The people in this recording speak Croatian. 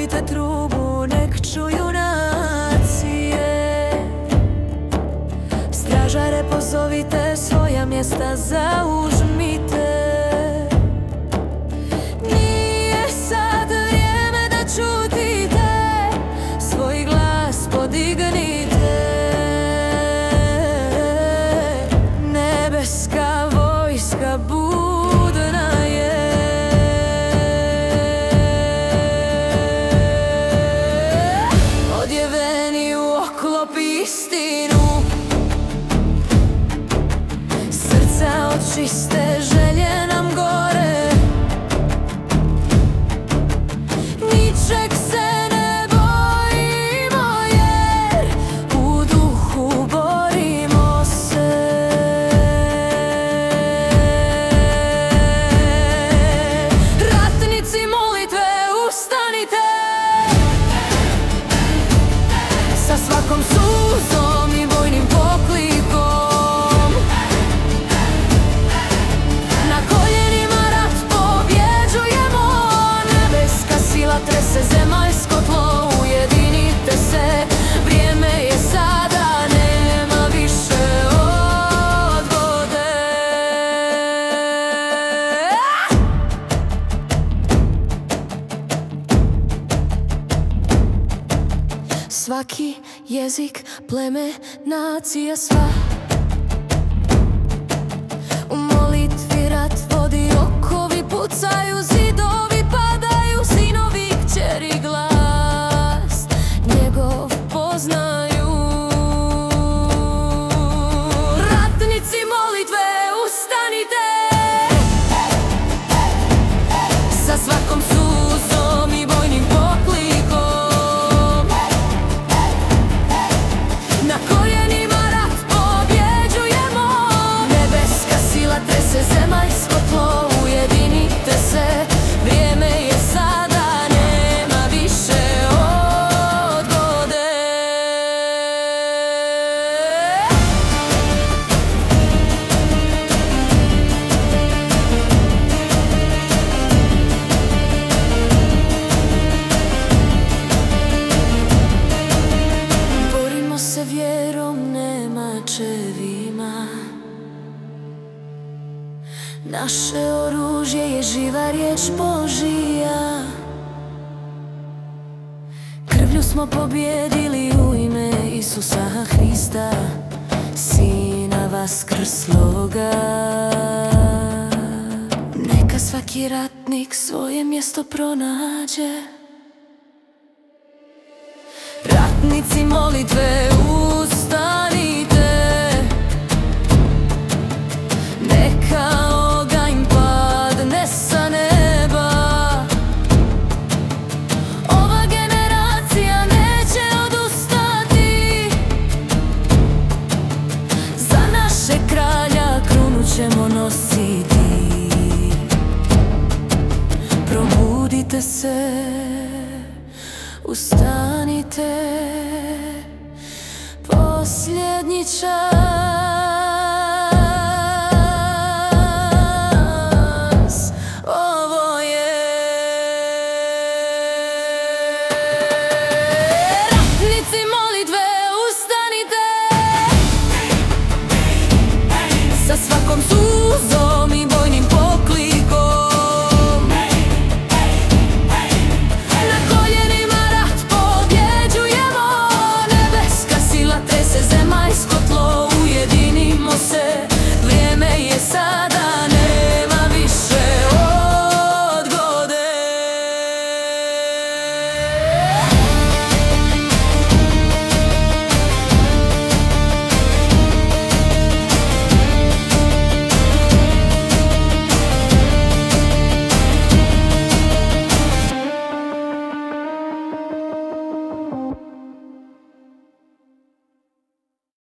Udujte trubu, nek čuju nacije. Stražare pozovite, svoja mjesta zauzmite. Nije sad vrijeme da čutite, svoj glas podignite. Nebeska vojska budna je. Odjeveni u oklop istinu, srca od čiste želje nam gore. Ničeg se ne bojimo jer u duhu borimo se. Ratnici molitve, ustanite, sa svakom suzom i vojnim poklikom. Na koljenima rat pobjeđujemo, nebeska sila trese zemaljsko tlo. Ujedinite se, vrijeme je sada, nema više odgode. Svaki jezik, pleme, nacija sva u molitvi rat vodi, okovi pucaju, zidovi padaju, sinovi i kćeri glas njegov poznaju. Ratnici molitve, ustanite, sa svakom suzom i vojnim poklikom. Na koljenima rat pobjeđujemo, nebeska sila trese zemaljsko tlo. Ujedinite se, vrijeme je sada, nema više odgode. Borimo se vjerom, nema čevima. Naše oružje je živa riječ Božija. Krvlju smo pobjedili u ime Isusa Hrista, Sina vaskrsloga. Neka svaki ratnik svoje mjesto pronađe. Ratnici molitve, ustanite, neka oganj padne sa neba. Ova generacija neće odustati, za naše kralja krunu ćemo nositi. Probudite se, ustanite, posljednji čas ovo je. Ratnici molitve, ustanite, sa svakom